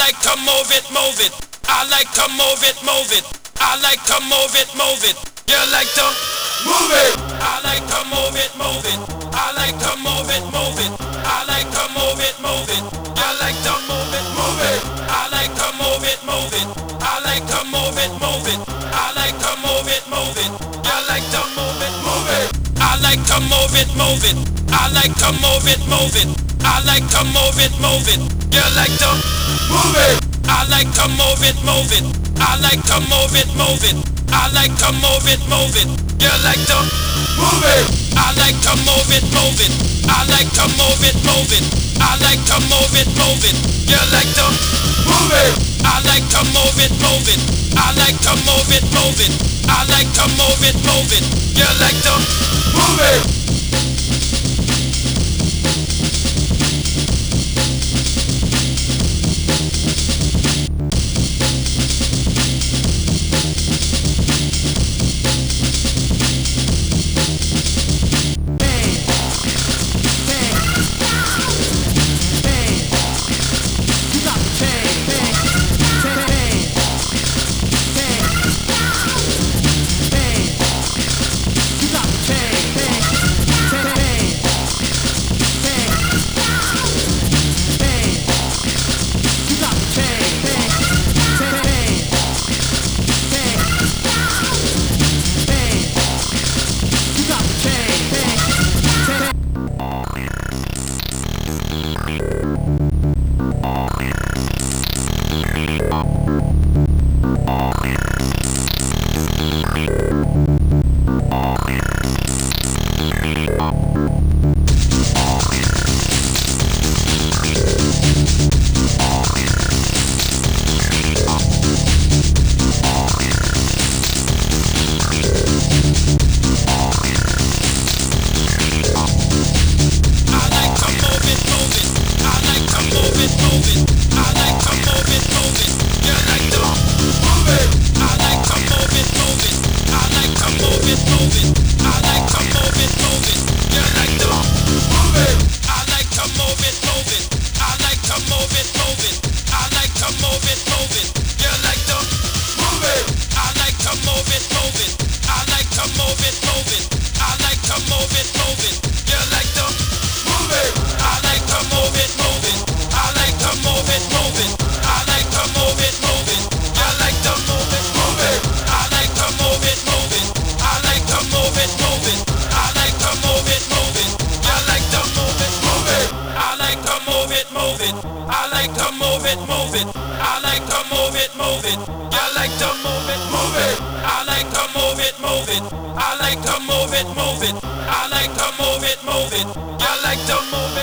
like to move it, move it. I like to move it, move it. I like to move it, move it. You like to move it. I like to move it, move it. I like to move it, move it. I like to move it, move it. You like to move it, move it. I like to move it, move it. I like to move it, move it. I like to move it, move it. You like to move it, move it. I like to move it, move it. I like to move it, move it. I like to move it, move it. You like to move it. I like to move it, move it. I like to move it, move it. I like to move it, move it. You like to move it. I like to move it, move it. I like to move it, move it. I like to move it, move it. You like to move it. I like to move it, move it. I like to move it, move it. I like to move it, move it. You like to move it. I like to move it, move it. I like to move it, move it. You like to move it.